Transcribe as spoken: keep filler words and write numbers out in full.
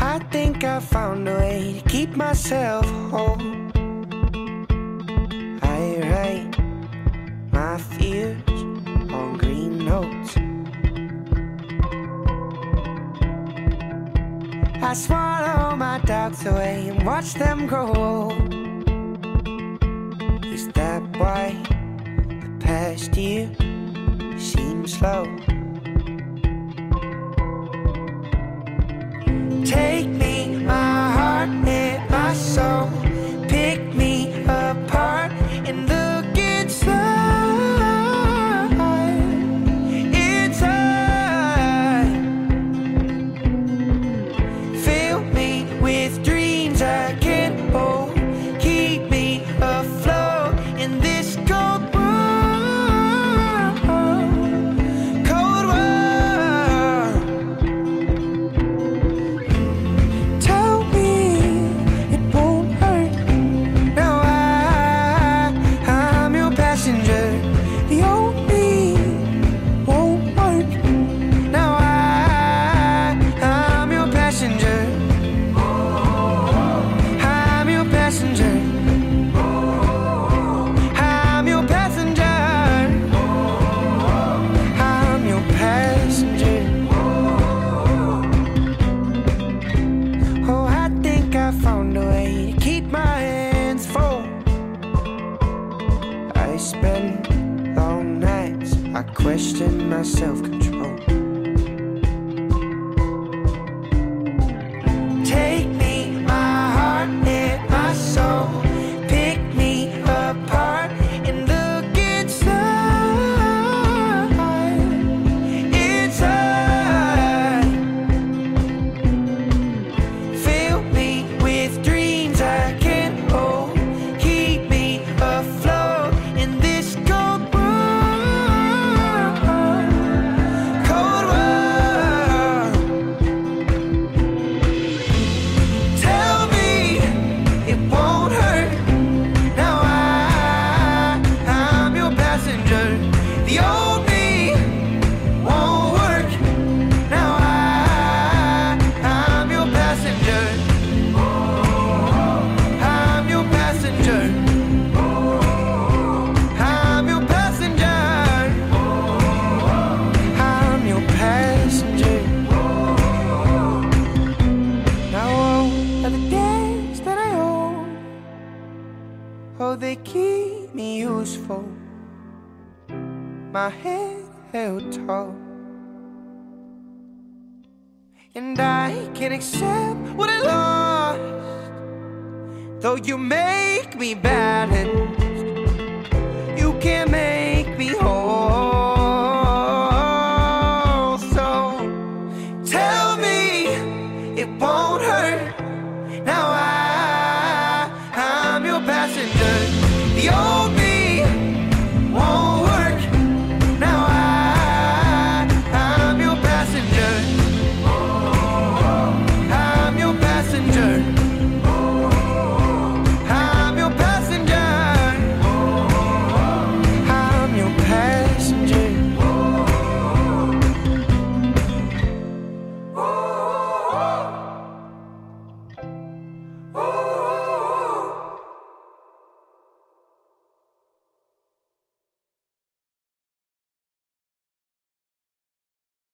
I think I found a way to keep myself whole. I write my fears on green notes. I swallow my doubts away and watch them grow old. Is that why the past year seems slow? Take me, my heart and my soul. Pick me apart and look inside. Inside. Fill me with dreams I can't hold. Keep me afloat in this cold world. Cold world. Tell me it won't hurt. Now I, I'm your passenger. The old me won't work. Now I, I'm your passenger. I'm your passenger. I'm your passenger. I'm your passenger. Oh, I think I found a way to keep my hands full. I spend long nights, I question my self-control. Take me, my heart and my soul. Pick me apart and look inside. Inside. Fill me with dreams I can't hold. Keep me afloat in this cold world. Cold world. Tell me it won't hurt. Now I, I'm your passenger. The old me won't work. Now I, I'm your passenger. I'm your passenger. I'm your passenger. I'm your passenger. Now all of the days that I own, oh, they keep me useful. My head held tall, and I can accept what I lost. Though you make me balanced, you can't make